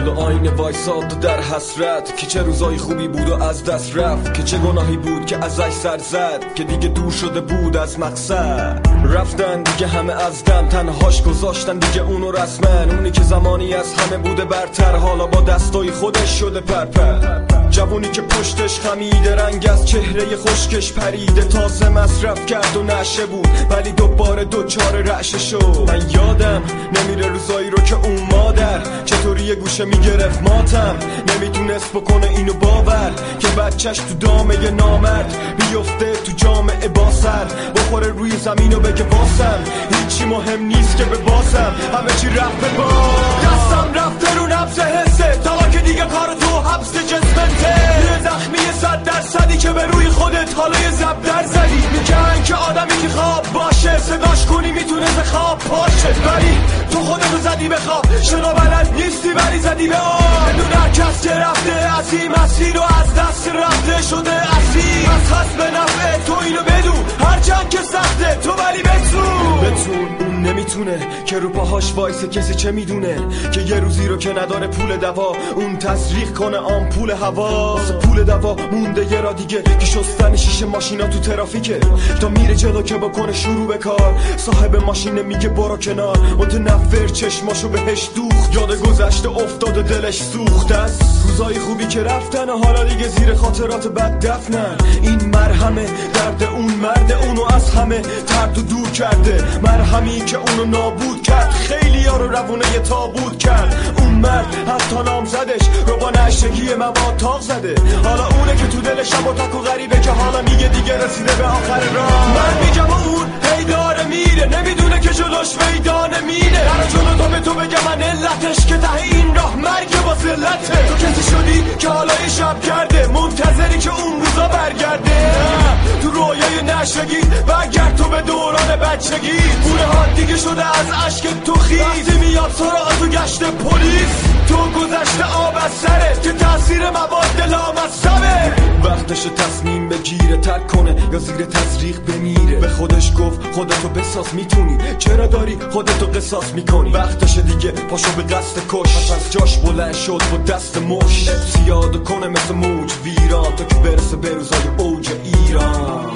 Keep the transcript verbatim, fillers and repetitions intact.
جلو آینه وایساد و در حسرت که چه روزای خوبی بود و از دست رفت، که چه گناهی بود که ازش سر زد، که دیگه دور شده بود از مقصد. رفتن دیگه همه از دم، تنهاش گذاشتن دیگه اونو رسمن. اونی که زمانی از همه بوده برتر، حالا با دستای خودش شده پرپر. جوونی که پشتش خمیده، رنگ از چهره خشکش پریده، تازه مصرف کرد و نشه بود ولی دوباره دوچار رعشه شد. من یادم نمیره روزایی رو که اون مادر چطوری یه گوشه میگرفت ماتم، نمیتونست بکنه اینو باور که بچهش تو دامه ی نامرد بیفته تو جامعه با سر، بخوره روی زمین و بگه باسم هیچی مهم نیست که به باسم، همه چی رفت به باز. دستم رفته رو نبض حسه تا که دیگه کار تو حبس جسمته، یه زخمی صد درصدی که به روی خودت حالا یه زب در زدی. میگن که آدمی که خواب باشه صداش کنی میتونه ز خواب پاشه، ولی تو خودتو زدی به خواب، شنا بلد نیستی ولی زدی به آب. بدون هر کس که رفته از این مسیر و از دست رفته شده اسیر، از هست به نفع تو اینو بدون هرچند که سخته تو ولی بتون بتون اون نمیتونه که رو پاهاش وایسه، کسی چه میدونه که یه روزی رو که نداره پول دوا اون تزریق کنه آمپول هوا. واسه پول دوا مونده یه را دیگه که شستن شیشه ماشینا تو ترافیکه، تا میره جلو که بکنه شروع به کار، صاحب ماشین میگه برو کنار، متنفر چشماشو بهش دوخت، یاد گذشته افتاد و دلش سوخت از روزای خوبی که رفتن و حالا دیگه زیر خاطرات بد دفنن. این مرهمه درد اون مرد اونو از همه ترد و دور کرده، مرهمی که اونو نابود کرد، خیلی ها رو روونه یه تابود کرد. اون مرد حتی نام زدش رو با نشگی مواد تاق زده، حالا اونه که تو دل شب و تک و غریبه که حالا میگه دیگه رسیده به آخر راه. من میگم اون هی داره میره، نمیدونه که جلوش میدانه میره، در جلو تو به تو بگم من علتش که ته این راه مرگ با ذلته. تو کسی شدی که حالا یه شب کرده منتظری که اون روزا برگرده، تو رویای نشگی برگرد تو به دوران بچگی. پوله ها دیگه شده از عشق تو خیز، وقتی میاد سراغ تو گشت پلیس، تو گذشته آب از سرت که تاثیر مواد لامصبه. وقتش تصمیم بگیره ترک کنه یا زیر تزریق بمیره، به خودش گفت خودتو بساز میتونی، چرا داری خودتو قصاص میکنی. وقتش دیگه پاشو به قصد کش، از جاش بلند شد با دست مش، ابتیاد کنه مثل موج ویران تا که برسه به روزای اوج ایران.